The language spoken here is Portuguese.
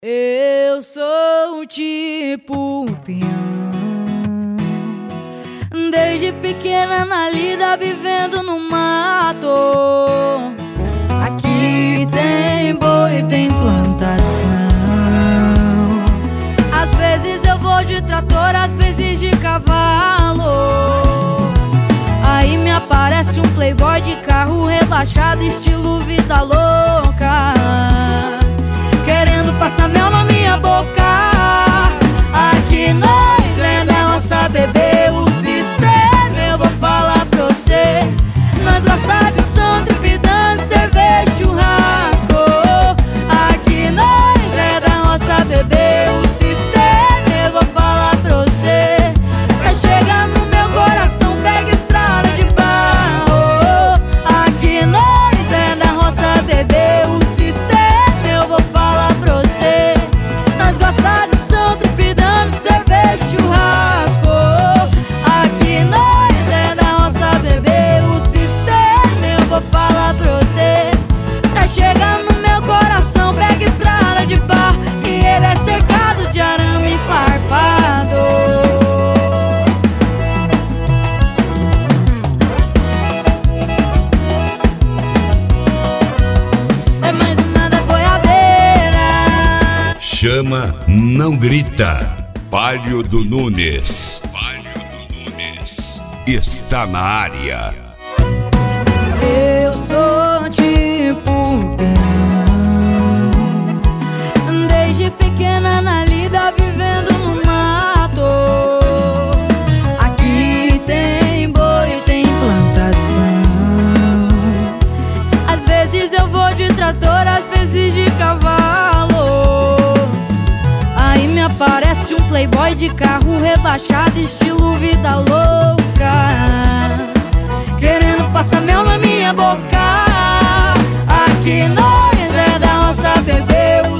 Eu sou tipo peão, desde pequena na lida vivendo no mato. Aqui tem boi, tem plantação. Às vezes eu vou de trator, às vezes de cavalo. Aí me aparece um playboy de carro rebaixado, estilo vida louca, querendo passar mel na minha boca. Aqui nós é da nossa bebê, o sistema eu vou falar pra você. Nós gosta de som, tripidando, cerveja, churrasco. Aqui nós é da nossa bebê, o sistema eu vou falar pra você. Pra chegar no meu coração, pega estrada de barro. Aqui nós é da nossa bebê, o sistema eu vou falar pra você. Nós gosta de som, tripidando, cerveja, churrasco. Aqui nós é da nossa bebê, o sistema eu vou falar pra você. Pra chegar no meu coração, pega estrada de barro, e ele é cercado de arame farpado. É mais uma da boiadeira. Chama, não grita. Palio do Nunes. Está na área. Eu sou tipo peão, desde pequena na lida vivendo no mato. Aqui tem boi, tem plantação. Às vezes eu vou de trator, às vezes de cavalo. Aí me aparece um playboy de carro rebaixado, estilo vida louca, querendo passar mel na minha boca. Aqui nós é da nossa bebê,